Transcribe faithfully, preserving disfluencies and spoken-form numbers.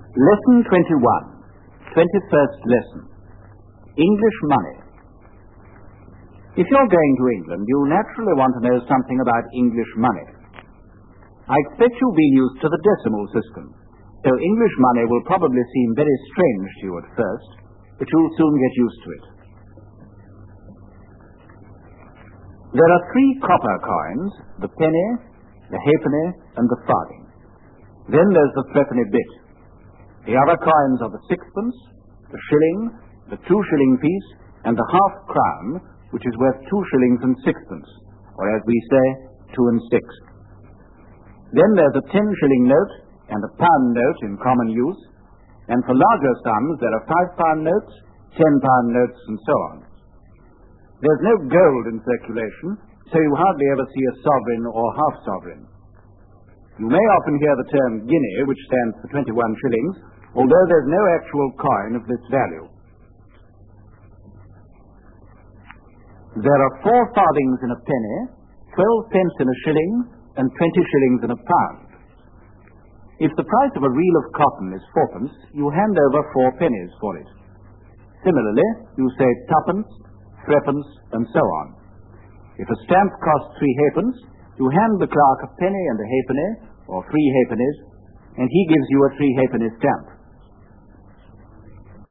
Lesson twenty-one, twenty-first lesson. English money. If you're going to England, you naturally want to know something about English money. I expect you've been used to the decimal system, so English money will probably seem very strange to you at first, but you'll soon get used to it. There are three copper coins, the penny, the halfpenny, and the farthing. Then there's the threepenny bit. The other coins are the sixpence, the shilling, the two-shilling piece, and the half-crown, which is worth two shillings and sixpence, or as we say, two and six. Then there's a ten-shilling note and a pound note in common use, and for larger sums there are five-pound notes, ten-pound notes, and so on. There's no gold in circulation, so you hardly ever see a sovereign or half-sovereign. You may often hear the term guinea, which stands for twenty-one shillings, although there's no actual coin of this value. There are four farthings in a penny, twelve pence in a shilling, and twenty shillings in a pound. If the price of a reel of cotton is fourpence, you hand over four pennies for it. Similarly, you say twopence, threepence, and so on. If a stamp costs three halfpence, you hand the clerk a penny and a halfpenny, or three halfpennies, and he gives you a three halfpenny stamp.